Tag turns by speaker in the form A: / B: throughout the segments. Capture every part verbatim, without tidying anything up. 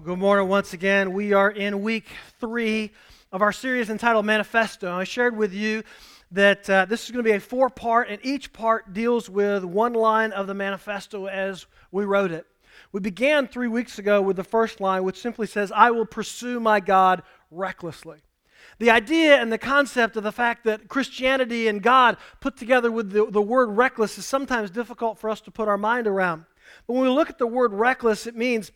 A: Good morning once again. We are in week three of our series entitled Manifesto. I shared with you that uh, this is going to be a four-part, and each part deals with one line of the manifesto as we wrote it. We began three weeks ago with the first line, which simply says, I will pursue my God recklessly. The idea and the concept of the fact that Christianity and God put together with the, the word reckless is sometimes difficult for us to put our mind around. But when we look at the word reckless, it means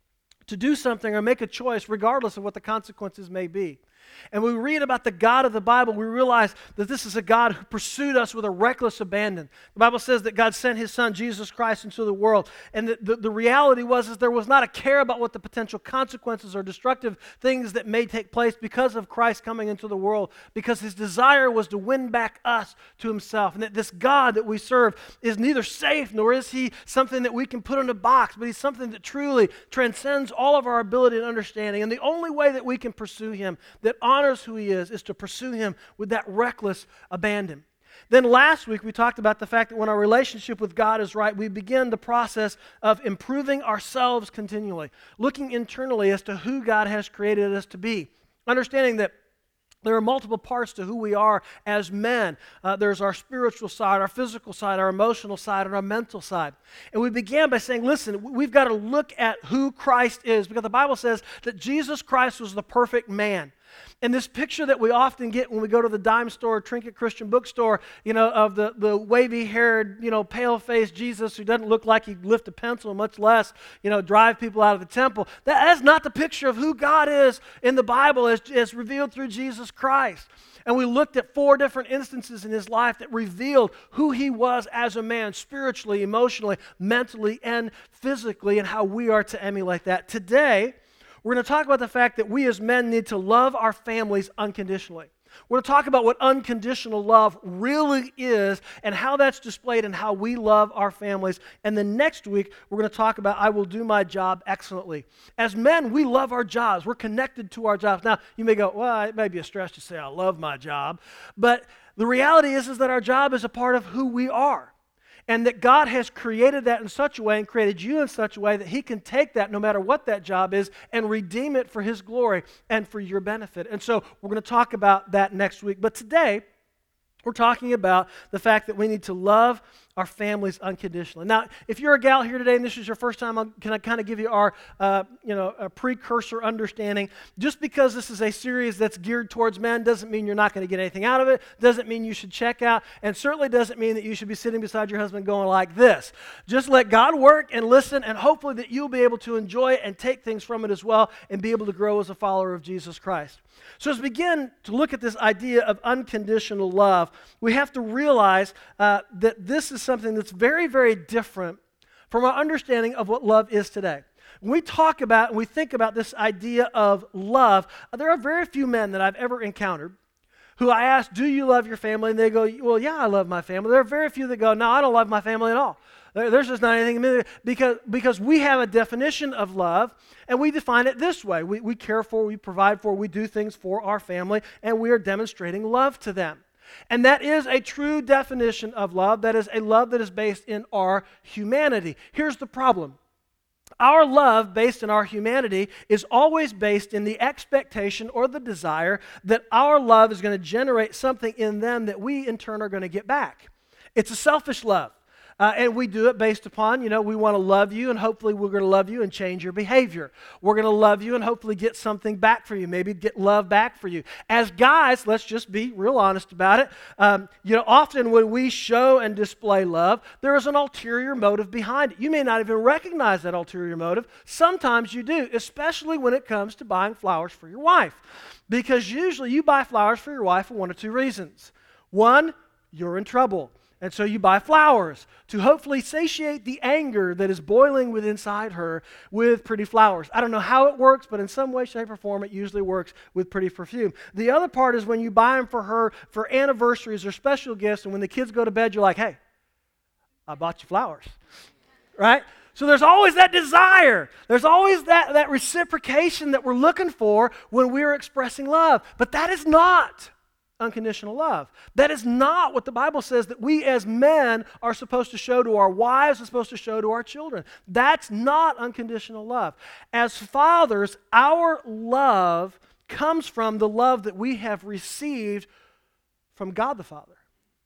A: to do something or make a choice regardless of what the consequences may be. And when we read about the God of the Bible, we realize that this is a God who pursued us with a reckless abandon. The Bible says that God sent His Son, Jesus Christ, into the world. And the, the, the reality was is there was not a care about what the potential consequences or destructive things that may take place because of Christ coming into the world, because His desire was to win back us to Himself. And that this God that we serve is neither safe nor is He something that we can put in a box, but He's something that truly transcends all of our ability and understanding. And the only way that we can pursue Him, that honors who He is, is to pursue Him with that reckless abandon. Then last week we talked about the fact that when our relationship with God is right, we begin the process of improving ourselves continually, looking internally as to who God has created us to be, understanding that there are multiple parts to who we are as men. Uh, there's our spiritual side, our physical side, our emotional side, and our mental side. And we began by saying, listen, we've got to look at who Christ is, because the Bible says that Jesus Christ was the perfect man. And this picture that we often get when we go to the dime store, trinket Christian bookstore, you know, of the, the wavy-haired, you know, pale-faced Jesus who doesn't look like he'd lift a pencil, much less, you know, drive people out of the temple. That is not the picture of who God is in the Bible as, as revealed through Jesus Christ. And we looked at four different instances in His life that revealed who He was as a man, spiritually, emotionally, mentally, and physically, and how we are to emulate that. Today, we're going to talk about the fact that we as men need to love our families unconditionally. We're going to talk about what unconditional love really is and how that's displayed in how we love our families. And then next week, we're going to talk about I will do my job excellently. As men, we love our jobs. We're connected to our jobs. Now, you may go, well, it may be a stretch to say I love my job. But the reality is, is that our job is a part of who we are. And that God has created that in such a way and created you in such a way that He can take that, no matter what that job is, and redeem it for His glory and for your benefit. And so we're going to talk about that next week. But today, we're talking about the fact that we need to love our families unconditionally. Now, if you're a gal here today and this is your first time, I'm, can I kind of give you our, uh, you know, a precursor understanding? Just because this is a series that's geared towards men doesn't mean you're not going to get anything out of it, doesn't mean you should check out, and certainly doesn't mean that you should be sitting beside your husband going like this. Just let God work and listen, and hopefully that you'll be able to enjoy it and take things from it as well and be able to grow as a follower of Jesus Christ. So as we begin to look at this idea of unconditional love, we have to realize uh, that this is something that's very, very different from our understanding of what love is today. When we talk about and we think about this idea of love, there are very few men that I've ever encountered who I ask, do you love your family? And they go, well, yeah, I love my family. There are very few that go, no, I don't love my family at all. There's just not anything in me, because, because we have a definition of love, and we define it this way. We, we care for, we provide for, we do things for our family, and we are demonstrating love to them. And that is a true definition of love. That is a love that is based in our humanity. Here's the problem. Our love based in our humanity is always based in the expectation or the desire that our love is going to generate something in them that we in turn are going to get back. It's a selfish love. Uh, and we do it based upon, you know, we want to love you, and hopefully we're going to love you and change your behavior. We're going to love you and hopefully get something back for you, maybe get love back for you. As guys, let's just be real honest about it. Um, you know, often when we show and display love, there is an ulterior motive behind it. You may not even recognize that ulterior motive. Sometimes you do, especially when it comes to buying flowers for your wife. Because usually you buy flowers for your wife for one or two reasons. One, you're in trouble. And so you buy flowers to hopefully satiate the anger that is boiling within inside her with pretty flowers. I don't know how it works, but in some way, shape, or form, it usually works with pretty perfume. The other part is when you buy them for her for anniversaries or special gifts, and when the kids go to bed, you're like, hey, I bought you flowers, right? So there's always that desire. There's always that, that reciprocation that we're looking for when we're expressing love. But that is not unconditional love. That is not what the Bible says that we as men are supposed to show to our wives, are supposed to show to our children. That's not unconditional love. As fathers, our love comes from the love that we have received from God the Father.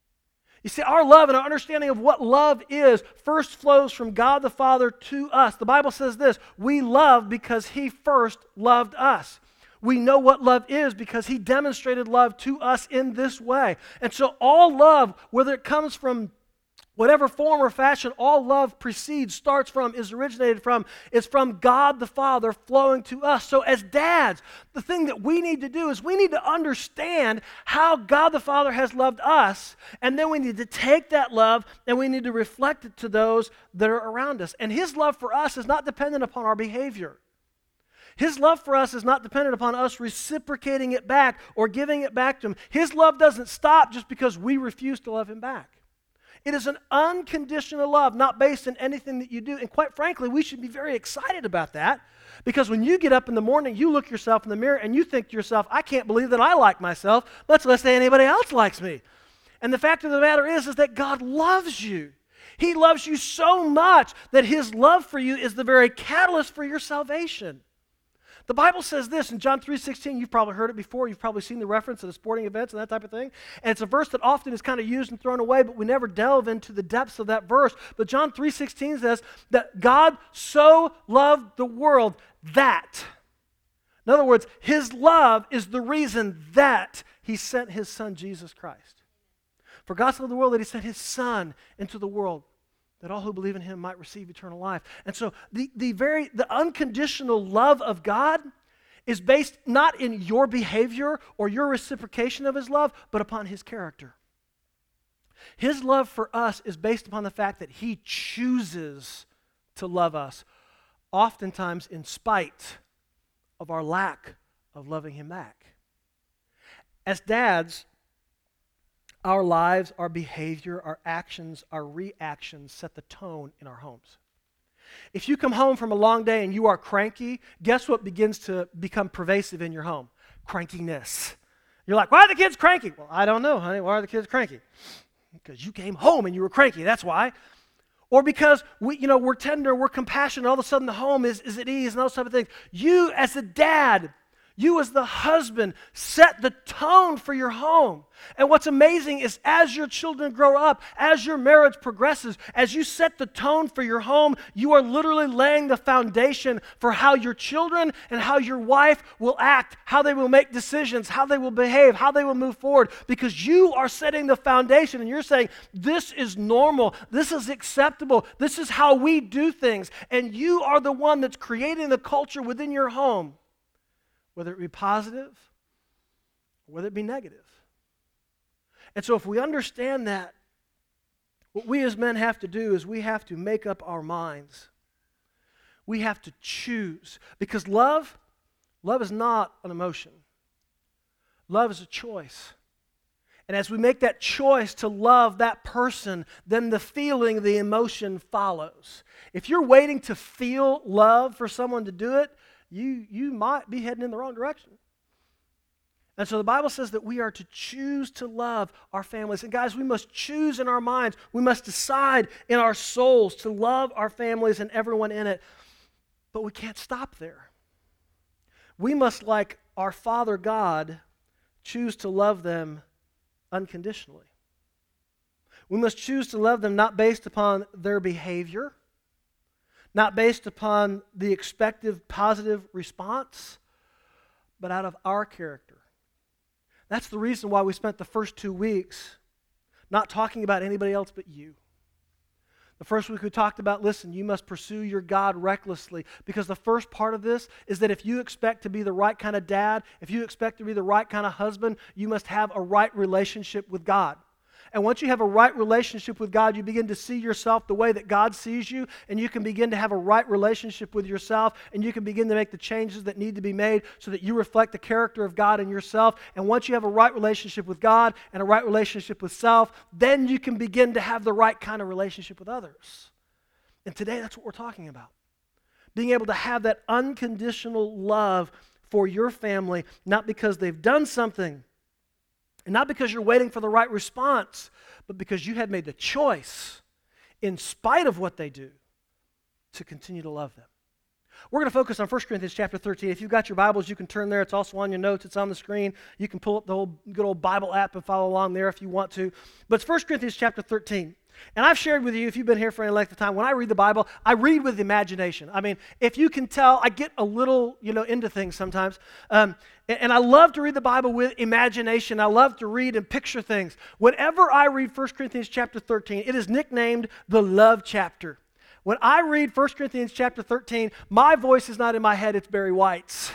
A: You see, our love and our understanding of what love is first flows from God the Father to us. The Bible says this, we love because He first loved us. We know what love is because He demonstrated love to us in this way. And so all love, whether it comes from whatever form or fashion, all love precedes, starts from, is originated from, is from God the Father flowing to us. So as dads, the thing that we need to do is we need to understand how God the Father has loved us, and then we need to take that love and we need to reflect it to those that are around us. And His love for us is not dependent upon our behavior. His love for us is not dependent upon us reciprocating it back or giving it back to Him. His love doesn't stop just because we refuse to love Him back. It is an unconditional love, not based on anything that you do. And quite frankly, we should be very excited about that, because when you get up in the morning, you look yourself in the mirror and you think to yourself, I can't believe that I like myself, much less that anybody else likes me. And the fact of the matter is, is that God loves you. He loves you so much that His love for you is the very catalyst for your salvation. The Bible says this in John three sixteen. You've probably heard it before. You've probably seen the reference to the sporting events and that type of thing. And it's a verse that often is kind of used and thrown away, but we never delve into the depths of that verse. But John three sixteen says that God so loved the world that, in other words, His love is the reason that He sent His Son, Jesus Christ. For God so loved the world that He sent His Son into the world, that all who believe in Him might receive eternal life. And so the, the very the unconditional love of God is based not in your behavior or your reciprocation of His love, but upon His character. His love for us is based upon the fact that He chooses to love us, oftentimes in spite of our lack of loving Him back. As dads, our lives, our behavior, our actions, our reactions set the tone in our homes. If you come home from a long day and you are cranky, guess what begins to become pervasive in your home? Crankiness. You're like, why are the kids cranky? Well, I don't know, honey. Why are the kids cranky? Because you came home and you were cranky. That's why. Or because we, you know, we're tender, we're compassionate, all of a sudden the home is, is at ease and those type of things. You as a dad, you as the husband, set the tone for your home. And what's amazing is as your children grow up, as your marriage progresses, as you set the tone for your home, you are literally laying the foundation for how your children and how your wife will act, how they will make decisions, how they will behave, how they will move forward, because you are setting the foundation and you're saying, this is normal, this is acceptable, this is how we do things. And you are the one that's creating the culture within your home, whether it be positive or whether it be negative. And so if we understand that, what we as men have to do is we have to make up our minds. We have to choose. Because love, love is not an emotion. Love is a choice. And as we make that choice to love that person, then the feeling, the emotion follows. If you're waiting to feel love for someone to do it, you, you might be heading in the wrong direction. And so the Bible says that we are to choose to love our families. And guys, we must choose in our minds, we must decide in our souls to love our families and everyone in it. But we can't stop there. We must, like our Father God, choose to love them unconditionally. We must choose to love them not based upon their behavior, not based upon the expected positive response, but out of our character. That's the reason why we spent the first two weeks not talking about anybody else but you. The first week we talked about, listen, you must pursue your God recklessly, because the first part of this is that if you expect to be the right kind of dad, if you expect to be the right kind of husband, you must have a right relationship with God. And once you have a right relationship with God, you begin to see yourself the way that God sees you, and you can begin to have a right relationship with yourself, and you can begin to make the changes that need to be made so that you reflect the character of God in yourself. And once you have a right relationship with God and a right relationship with self, then you can begin to have the right kind of relationship with others. And today, that's what we're talking about. Being able to have that unconditional love for your family, not because they've done something And not because you're waiting for the right response, but because you have made the choice, in spite of what they do, to continue to love them. We're going to focus on First Corinthians chapter thirteen. If you've got your Bibles, you can turn there. It's also on your notes. It's on the screen. You can pull up the whole good old Bible app and follow along there if you want to. But it's First Corinthians chapter thirteen. And I've shared with you, if you've been here for any length of time, when I read the Bible, I read with imagination. I mean, if you can tell, I get a little, you know, into things sometimes. Um, and, and I love to read the Bible with imagination. I love to read and picture things. Whenever I read First Corinthians chapter thirteen, it is nicknamed the love chapter. When I read First Corinthians chapter thirteen, my voice is not in my head, it's Barry White's.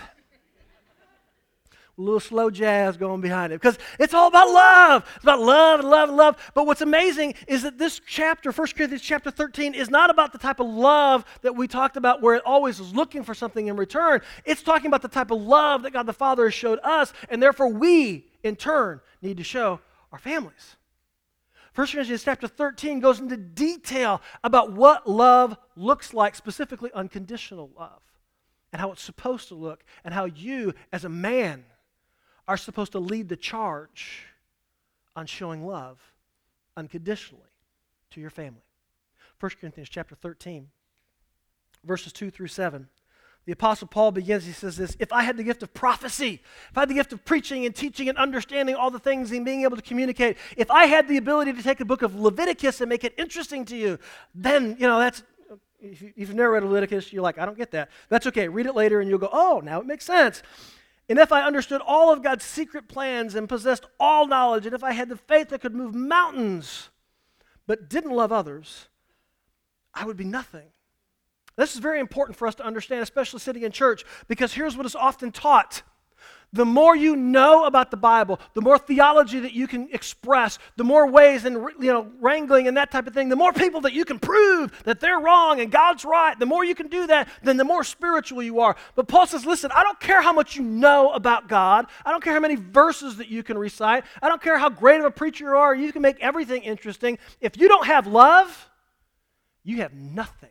A: A little slow jazz going behind it, because it's all about love. It's about love and love and love. But what's amazing is that this chapter, First Corinthians chapter thirteen, is not about the type of love that we talked about where it always is looking for something in return. It's talking about the type of love that God the Father has showed us, and therefore we, in turn, need to show our families. First Corinthians chapter thirteen goes into detail about what love looks like, specifically unconditional love, and how it's supposed to look, and how you, as a man, are supposed to lead the charge on showing love unconditionally to your family. First Corinthians chapter thirteen, verses two through seven. The Apostle Paul begins, he says this, if I had the gift of prophecy, if I had the gift of preaching and teaching and understanding all the things and being able to communicate, if I had the ability to take a book of Leviticus and make it interesting to you, then, you know, that's, if you've never read Leviticus, you're like, I don't get that. That's okay. Read it later and you'll go, oh, now it makes sense. And if I understood all of God's secret plans and possessed all knowledge, and if I had the faith that could move mountains, but didn't love others, I would be nothing. This is very important for us to understand, especially sitting in church, because here's what is often taught. The more you know about the Bible, the more theology that you can express, the more ways and, you know, wrangling and that type of thing, the more people that you can prove that they're wrong and God's right, the more you can do that, then the more spiritual you are. But Paul says, listen, I don't care how much you know about God. I don't care how many verses that you can recite. I don't care how great of a preacher you are. You can make everything interesting. If you don't have love, you have nothing.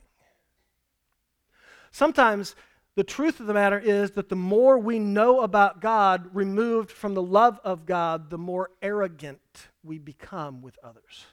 A: Sometimes the truth of the matter is that the more we know about God removed from the love of God, the more arrogant we become with others.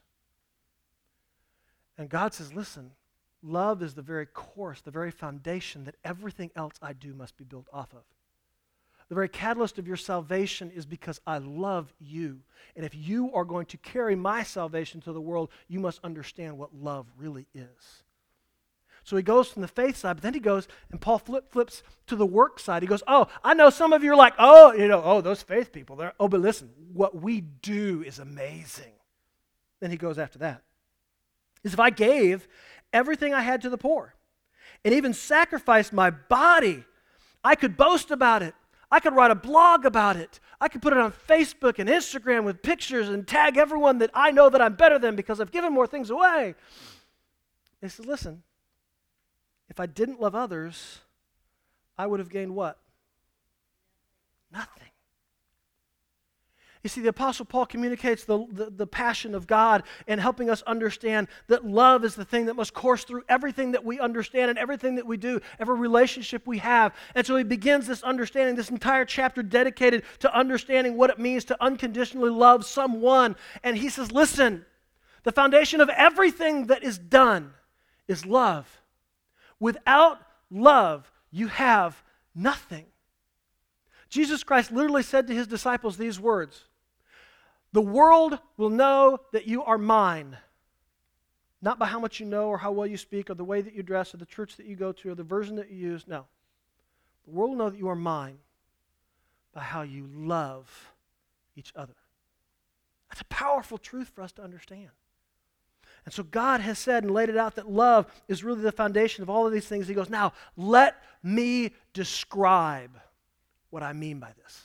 A: And God says, listen, love is the very course, the very foundation that everything else I do must be built off of. The very catalyst of your salvation is because I love you. And if you are going to carry my salvation to the world, you must understand what love really is. So he goes from the faith side, but then he goes, and Paul flip, flips to the work side. He goes, oh, I know some of you are like, oh, you know, oh, those faith people. They're, oh, but listen, what we do is amazing. Then he goes after that. Is if I gave everything I had to the poor and even sacrificed my body, I could boast about it. I could write a blog about it. I could put it on Facebook and Instagram with pictures and tag everyone that I know that I'm better than because I've given more things away. He says, listen, if I didn't love others, I would have gained what? Nothing. You see, the Apostle Paul communicates the, the, the passion of God in helping us understand that love is the thing that must course through everything that we understand and everything that we do, every relationship we have. And so he begins this understanding, this entire chapter dedicated to understanding what it means to unconditionally love someone. And he says, listen, the foundation of everything that is done is love. Without love, you have nothing. Jesus Christ literally said to his disciples these words, the world will know that you are mine, not by how much you know or how well you speak or the way that you dress or the church that you go to or the version that you use. No. The world will know that you are mine by how you love each other. That's a powerful truth for us to understand. And so God has said and laid it out that love is really the foundation of all of these things. He goes, now let me describe what I mean by this.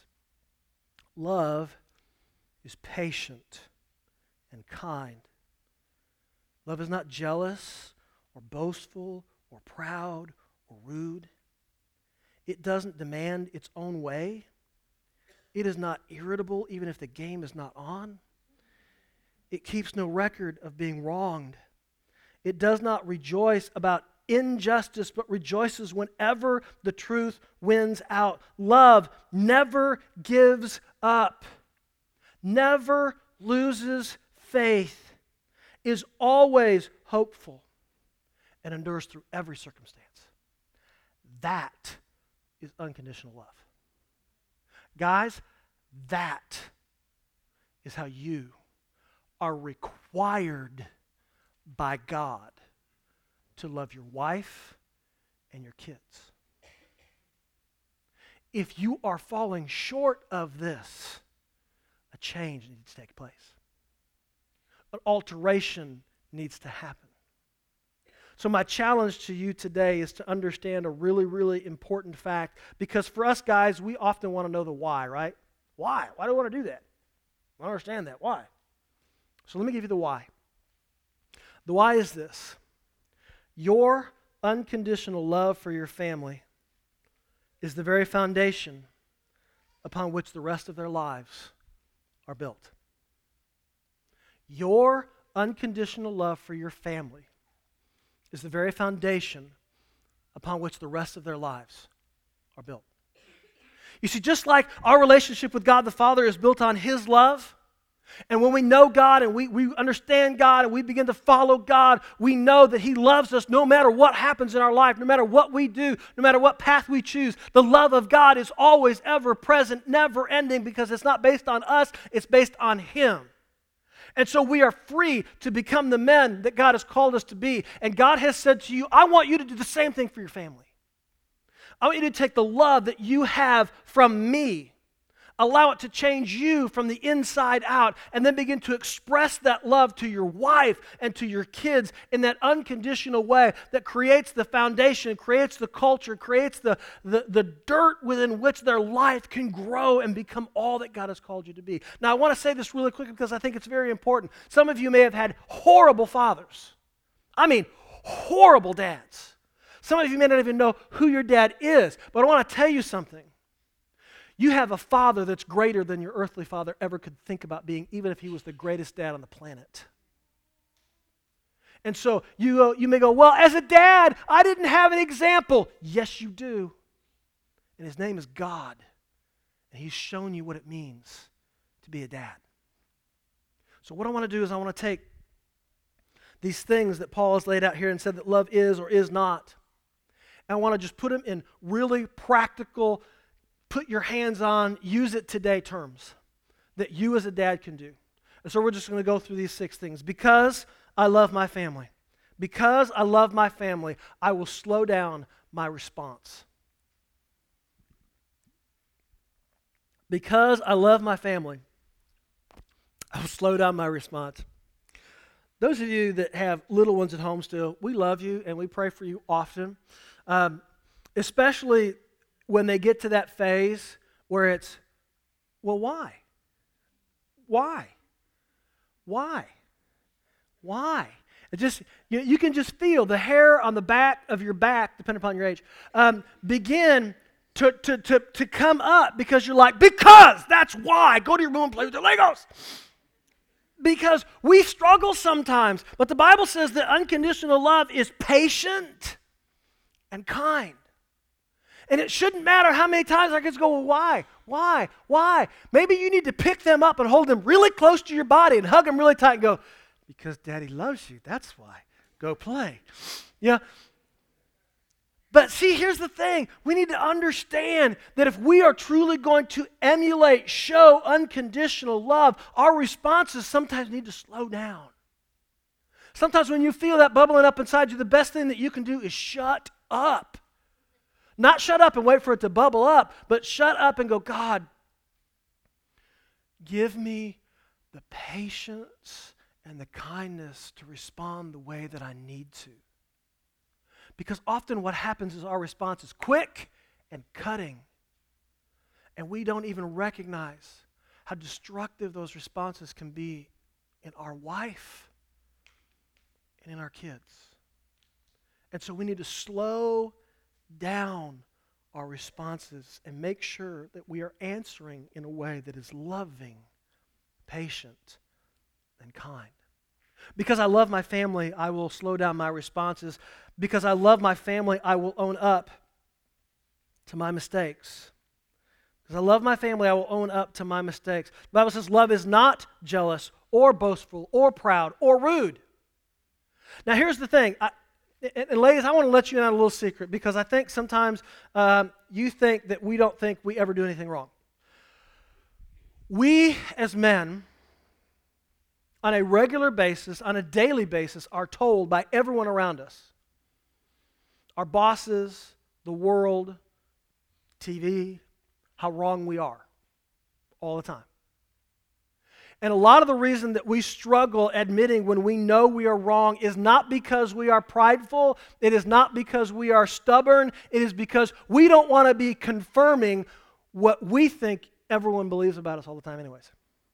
A: Love is patient and kind. Love is not jealous or boastful or proud or rude. It doesn't demand its own way. It is not irritable even if the game is not on. It keeps no record of being wronged. It does not rejoice about injustice, but rejoices whenever the truth wins out. Love never gives up, never loses faith, is always hopeful, and endures through every circumstance. That is unconditional love. Guys, that is how you are required by God to love your wife and your kids. If you are falling short of this, a change needs to take place. An alteration needs to happen. So my challenge to you today is to understand a really, really important fact, because for us guys, we often want to know the why, right? Why? Why do I want to do that? I don't understand that. Why? So let me give you the why. The why is this. Your unconditional love for your family is the very foundation upon which the rest of their lives are built. Your unconditional love for your family is the very foundation upon which the rest of their lives are built. You see, just like our relationship with God the Father is built on His love, and when we know God and we, we understand God and we begin to follow God, we know that He loves us no matter what happens in our life, no matter what we do, no matter what path we choose. The love of God is always ever present, never ending, because it's not based on us, it's based on Him. And so we are free to become the men that God has called us to be. And God has said to you, I want you to do the same thing for your family. I want you to take the love that you have from me, allow it to change you from the inside out, and then begin to express that love to your wife and to your kids in that unconditional way that creates the foundation, creates the culture, creates the, the, the dirt within which their life can grow and become all that God has called you to be. Now, I want to say this really quickly because I think it's very important. Some of you may have had horrible fathers. I mean, horrible dads. Some of you may not even know who your dad is, but I want to tell you something. You have a father that's greater than your earthly father ever could think about being, even if he was the greatest dad on the planet. And so you, uh, you may go, well, as a dad, I didn't have an example. Yes, you do. And his name is God. And He's shown you what it means to be a dad. So what I want to do is I want to take these things that Paul has laid out here and said that love is or is not, and I want to just put them in really practical, put your hands on, use it today terms that you as a dad can do. And so we're just going to go through these six things. Because I love my family. Because I love my family, I will slow down my response. Because I love my family, I will slow down my response. Those of you that have little ones at home still, we love you and we pray for you often. Um, especially when they get to that phase where it's, well, why? Why? Why? Why? It just you, you can just feel the hair on the back of your back, depending upon your age, um, begin to, to, to, to come up because you're like, because that's why. Go to your room and play with your Legos. Because we struggle sometimes, but the Bible says that unconditional love is patient and kind. And it shouldn't matter how many times our kids go, well, why? Why? Why? Maybe you need to pick them up and hold them really close to your body and hug them really tight and go, because Daddy loves you, that's why. Go play. Yeah. But see, here's the thing. We need to understand that if we are truly going to emulate, show unconditional love, our responses sometimes need to slow down. Sometimes when you feel that bubbling up inside you, the best thing that you can do is shut up. Not shut up and wait for it to bubble up, but shut up and go, God, give me the patience and the kindness to respond the way that I need to. Because often what happens is our response is quick and cutting, and we don't even recognize how destructive those responses can be in our wife and in our kids. And so we need to slow down our responses and make sure that we are answering in a way that is loving, patient, and kind. Because I love my family, I will slow down my responses. Because I love my family, I will own up to my mistakes. Because I love my family, I will own up to my mistakes. The Bible says love is not jealous or boastful or proud or rude. Now here's the thing. I, and, and ladies, I want to let you in on a little secret because I think sometimes um, you think that we don't think we ever do anything wrong. We as men, on a regular basis, on a daily basis, are told by everyone around us, our bosses, the world, T V, how wrong we are all the time. And a lot of the reason that we struggle admitting when we know we are wrong is not because we are prideful, it is not because we are stubborn, it is because we don't want to be confirming what we think everyone believes about us all the time anyways.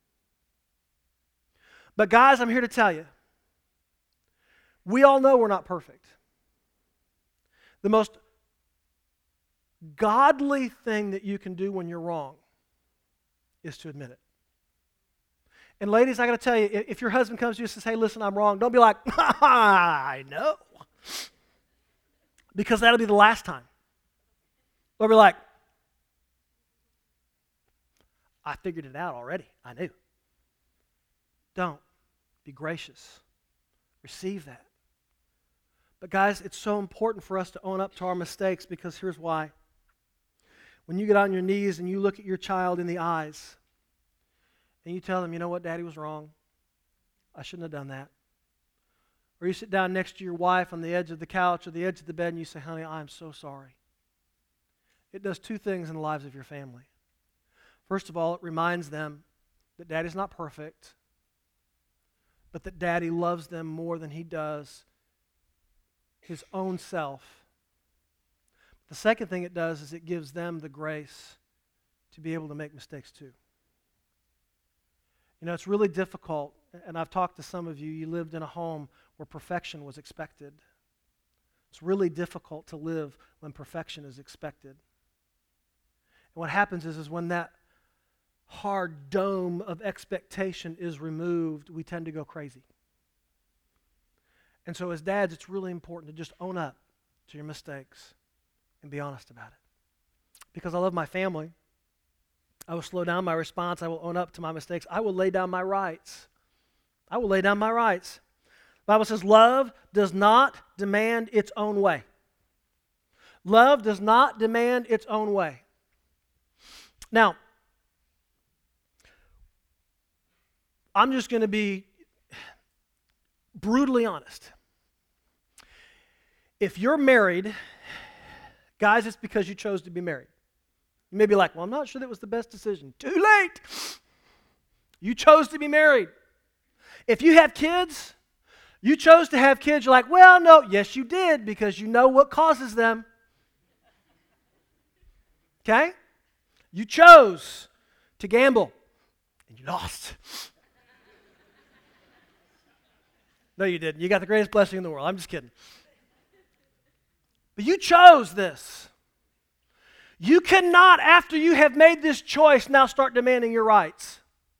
A: But guys, I'm here to tell you, we all know we're not perfect. The most godly thing that you can do when you're wrong is to admit it. And ladies, I got to tell you, if your husband comes to you and says, hey, listen, I'm wrong, don't be like, I know. Because that'll be the last time. They'll be like, I figured it out already. I knew. Don't. Be gracious. Receive that. But guys, it's so important for us to own up to our mistakes because here's why. When you get on your knees and you look at your child in the eyes and you tell them, you know what, Daddy was wrong. I shouldn't have done that. Or you sit down next to your wife on the edge of the couch or the edge of the bed and you say, honey, I'm so sorry. It does two things in the lives of your family. First of all, it reminds them that Daddy's not perfect, but that Daddy loves them more than he does his own self. The second thing it does is it gives them the grace to be able to make mistakes too. You know, it's really difficult, and I've talked to some of you, you lived in a home where perfection was expected. It's really difficult to live when perfection is expected. And what happens is, is when that hard dome of expectation is removed, we tend to go crazy. And so as dads, it's really important to just own up to your mistakes and be honest about it. Because I love my family, I will slow down my response. I will own up to my mistakes. I will lay down my rights. I will lay down my rights. The Bible says love does not demand its own way. Love does not demand its own way. Now, I'm just going to be brutally honest. If you're married, guys, it's because you chose to be married. You may be like, well, I'm not sure that was the best decision. Too late. You chose to be married. If you have kids, you chose to have kids. You're like, well, no, yes, you did, because you know what causes them. Okay? You chose to gamble, and you lost. No, you didn't. You got the greatest blessing in the world. I'm just kidding. But you chose this. You cannot, after you have made this choice, now start demanding your rights.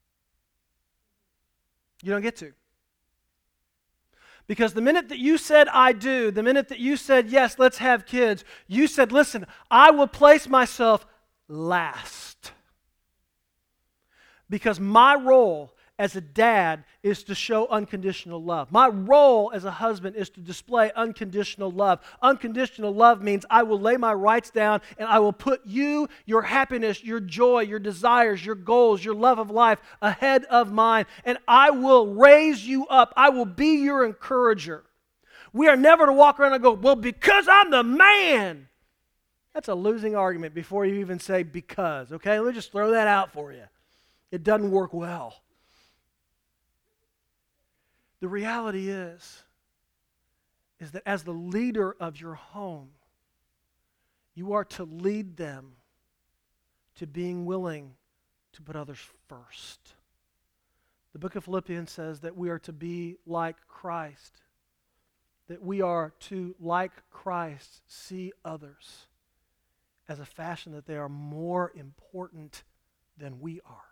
A: You don't get to. Because the minute that you said, I do, the minute that you said, yes, let's have kids, you said, listen, I will place myself last. Because my role as a dad is to show unconditional love. My role as a husband is to display unconditional love. Unconditional love means I will lay my rights down and I will put you, your happiness, your joy, your desires, your goals, your love of life ahead of mine. And I will raise you up. I will be your encourager. We are never to walk around and go, well, because I'm the man. That's a losing argument before you even say because, okay? Let me just throw that out for you. It doesn't work well. The reality is, is that as the leader of your home, you are to lead them to being willing to put others first. The book of Philippians says that we are to be like Christ, that we are to, like Christ, see others as a fashion that they are more important than we are.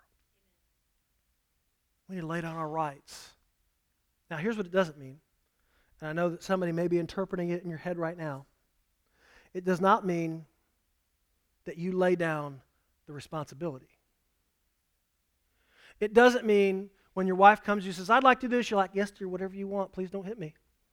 A: We need to lay down our rights. Now, here's what it doesn't mean. And I know that somebody may be interpreting it in your head right now. It does not mean that you lay down the responsibility. It doesn't mean when your wife comes to you and says, I'd like to do this, you're like, yes, dear, whatever you want, please don't hit me.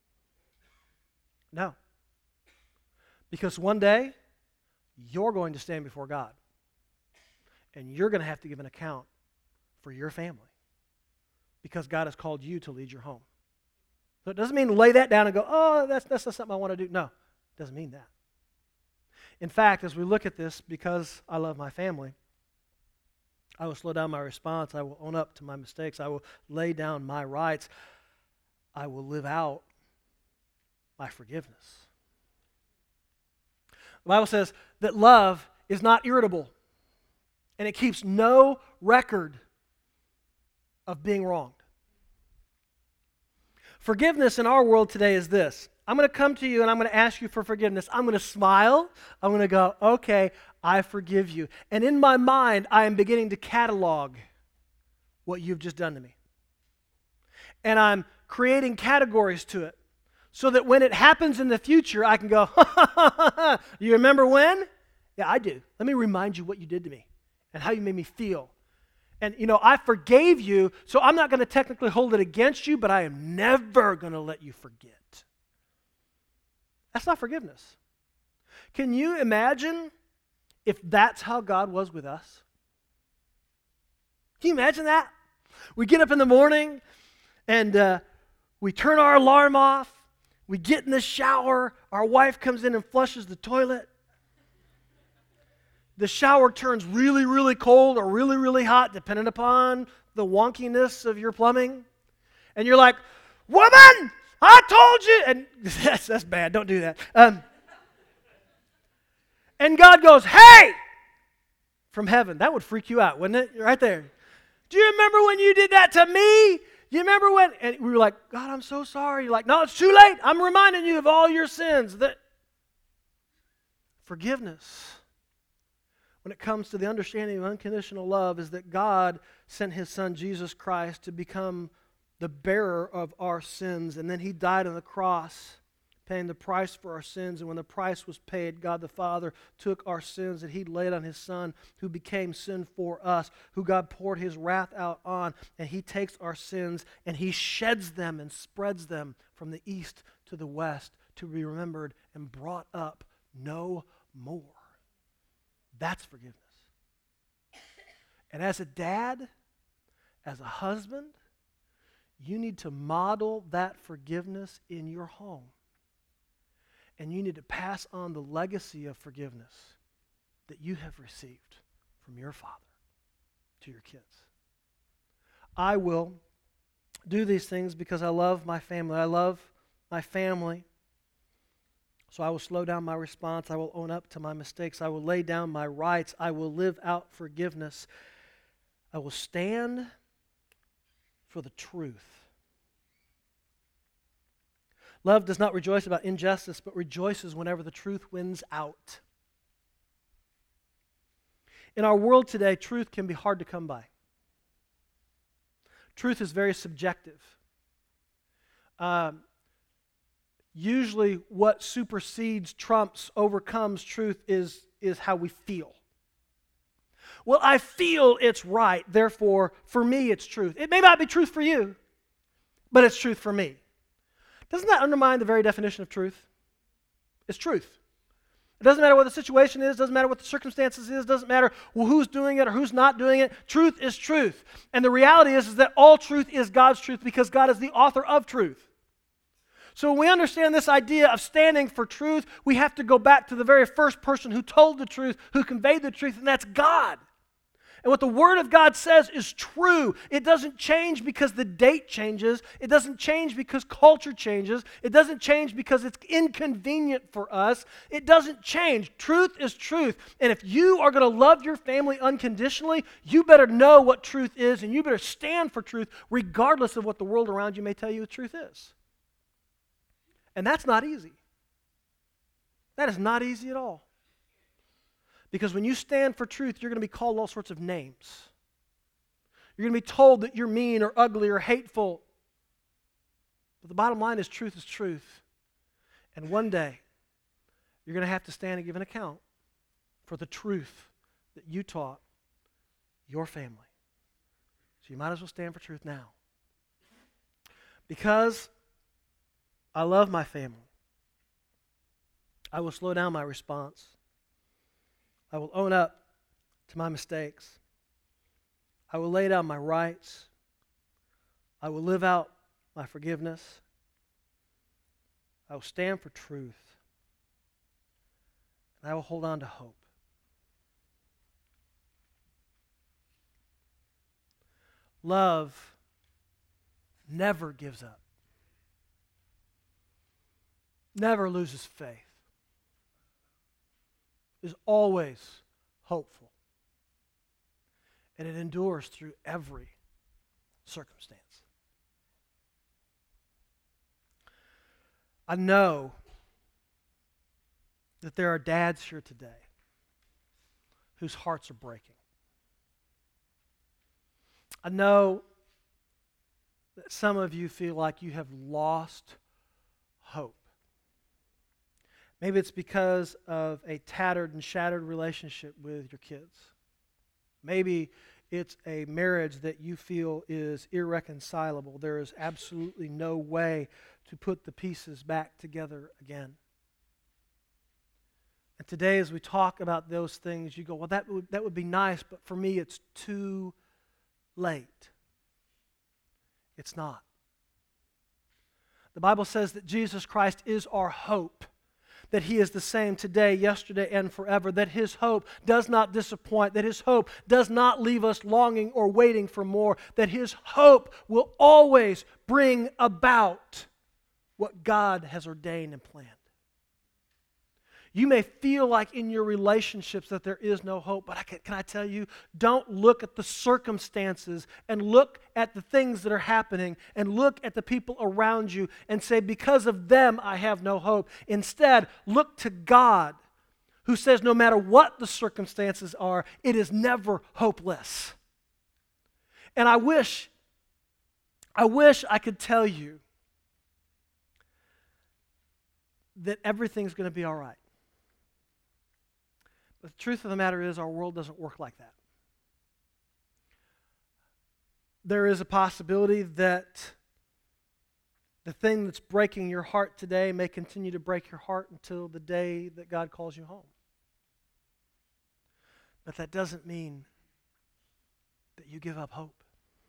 A: No. Because one day, you're going to stand before God. And you're going to have to give an account for your family. Because God has called you to lead your home. So it doesn't mean lay that down and go, oh, that's, that's not something I want to do. No, it doesn't mean that. In fact, as we look at this, because I love my family, I will slow down my response. I will own up to my mistakes. I will lay down my rights. I will live out my forgiveness. The Bible says that love is not irritable, and it keeps no record of being wronged. Forgiveness in our world today is this. I'm going to come to you and I'm going to ask you for forgiveness. I'm going to smile. I'm going to go, okay, I forgive you. And in my mind, I am beginning to catalog what you've just done to me. And I'm creating categories to it so that when it happens in the future, I can go, ha, ha, ha, ha, ha. You remember when? Yeah, I do. Let me remind you what you did to me and how you made me feel. And, you know, I forgave you, so I'm not going to technically hold it against you, but I am never going to let you forget. That's not forgiveness. Can you imagine if that's how God was with us? Can you imagine that? We get up in the morning and uh, we turn our alarm off. We get in the shower. Our wife comes in and flushes the toilet. The shower turns really, really cold or really, really hot, depending upon the wonkiness of your plumbing. And you're like, woman, I told you. And that's, that's bad. Don't do that. Um, and God goes, hey, from heaven. That would freak you out, wouldn't it? Right there. Do you remember when you did that to me? You remember when? And we were like, God, I'm so sorry. You're like, no, it's too late. I'm reminding you of all your sins. That forgiveness, when it comes to the understanding of unconditional love, is that God sent His Son, Jesus Christ, to become the bearer of our sins. And then He died on the cross, paying the price for our sins. And when the price was paid, God the Father took our sins and He laid on His Son, who became sin for us, who God poured His wrath out on. And He takes our sins and He sheds them and spreads them from the east to the west to be remembered and brought up no more. That's forgiveness. And as a dad, as a husband, you need to model that forgiveness in your home. And you need to pass on the legacy of forgiveness that you have received from your father to your kids. I will do these things because I love my family. I love my family. So I will slow down my response. I will own up to my mistakes. I will lay down my rights. I will live out forgiveness. I will stand for the truth. Love does not rejoice about injustice, but rejoices whenever the truth wins out. In our world today, truth can be hard to come by. Truth is very subjective. Um, usually what supersedes, trumps, overcomes truth is, is how we feel. Well, I feel it's right, therefore, for me it's truth. It may not be truth for you, but it's truth for me. Doesn't that undermine the very definition of truth? It's truth. It doesn't matter what the situation is, doesn't matter what the circumstances is, doesn't matter who's doing it or who's not doing it. Truth is truth. And the reality is, is that all truth is God's truth because God is the author of truth. So when we understand this idea of standing for truth, we have to go back to the very first person who told the truth, who conveyed the truth, and that's God. And what the Word of God says is true. It doesn't change because the date changes. It doesn't change because culture changes. It doesn't change because it's inconvenient for us. It doesn't change. Truth is truth. And if you are going to love your family unconditionally, you better know what truth is, and you better stand for truth regardless of what the world around you may tell you the truth is. And that's not easy. That is not easy at all. Because when you stand for truth, you're going to be called all sorts of names. You're going to be told that you're mean or ugly or hateful. But the bottom line is truth is truth. And one day, you're going to have to stand and give an account for the truth that you taught your family. So you might as well stand for truth now. Because I love my family, I will slow down my response. I will own up to my mistakes. I will lay down my rights. I will live out my forgiveness. I will stand for truth. And I will hold on to hope. Love never gives up, never loses faith, is always hopeful, and it endures through every circumstance. I know that there are dads here today whose hearts are breaking. I know that some of you feel like you have lost hope. Maybe it's because of a tattered and shattered relationship with your kids. Maybe it's a marriage that you feel is irreconcilable. There is absolutely no way to put the pieces back together again. And today, as we talk about those things, you go, well, that would, that would be nice, but for me, it's too late. It's not. The Bible says that Jesus Christ is our hope, that He is the same today, yesterday, and forever, that His hope does not disappoint, that His hope does not leave us longing or waiting for more, that His hope will always bring about what God has ordained and planned. You may feel like in your relationships that there is no hope, but I can, can I tell you, don't look at the circumstances and look at the things that are happening and look at the people around you and say, because of them, I have no hope. Instead, look to God, who says no matter what the circumstances are, it is never hopeless. And I wish, I wish I could tell you that everything's going to be all right. But the truth of the matter is, our world doesn't work like that. There is a possibility that the thing that's breaking your heart today may continue to break your heart until the day that God calls you home. But that doesn't mean that you give up hope.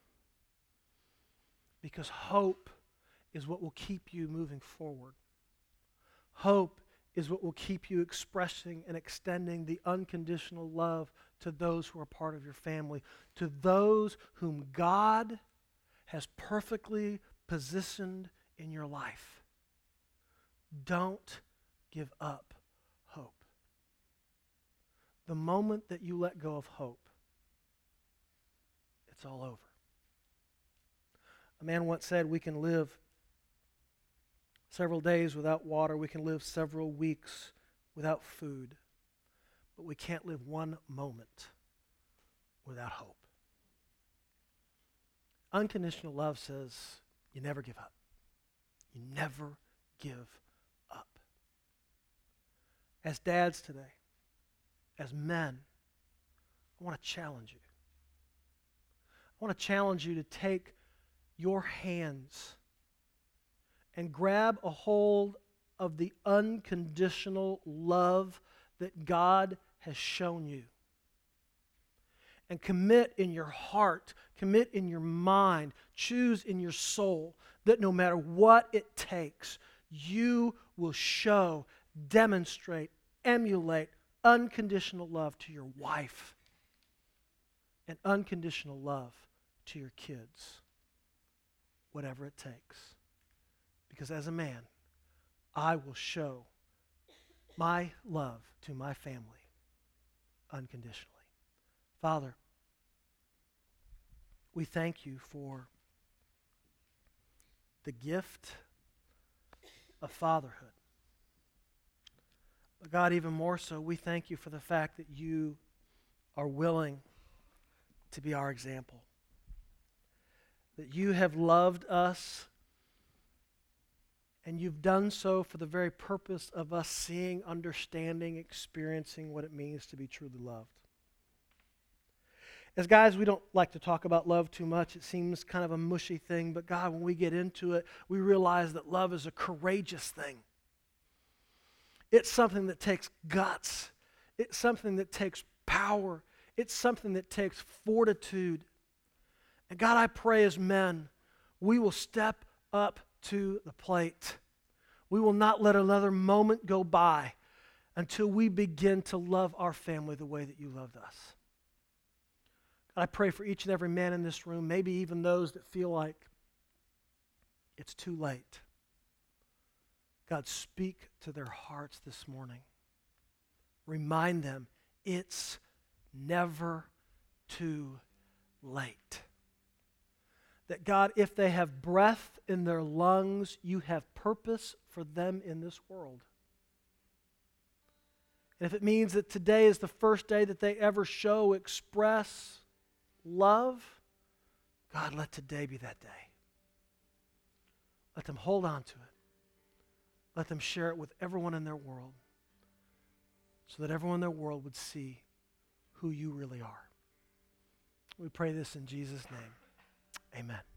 A: Because hope is what will keep you moving forward. Hope is what will keep you expressing and extending the unconditional love to those who are part of your family, to those whom God has perfectly positioned in your life. Don't give up hope. The moment that you let go of hope, it's all over. A man once said, we can live several days without water. We can live several weeks without food. But we can't live one moment without hope. Unconditional love says you never give up. You never give up. As dads today, as men, I want to challenge you. I want to challenge you to take your hands and grab a hold of the unconditional love that God has shown you. And commit in your heart, commit in your mind, choose in your soul that no matter what it takes, you will show, demonstrate, emulate unconditional love to your wife and unconditional love to your kids, whatever it takes. Because as a man, I will show my love to my family unconditionally. Father, we thank you for the gift of fatherhood. But God, even more so, we thank you for the fact that you are willing to be our example. That you have loved us, and you've done so for the very purpose of us seeing, understanding, experiencing what it means to be truly loved. As guys, we don't like to talk about love too much. It seems kind of a mushy thing, but God, when we get into it, we realize that love is a courageous thing. It's something that takes guts. It's something that takes power. It's something that takes fortitude. And God, I pray as men, we will step up to the plate. We will not let another moment go by until we begin to love our family the way that you loved us. I pray for each and every man in this room, maybe even those that feel like it's too late. God, speak to their hearts this morning. Remind them it's never too late. That God, if they have breath in their lungs, you have purpose for them in this world. And if it means that today is the first day that they ever show, express love, God, let today be that day. Let them hold on to it. Let them share it with everyone in their world so that everyone in their world would see who you really are. We pray this in Jesus' name. Amen.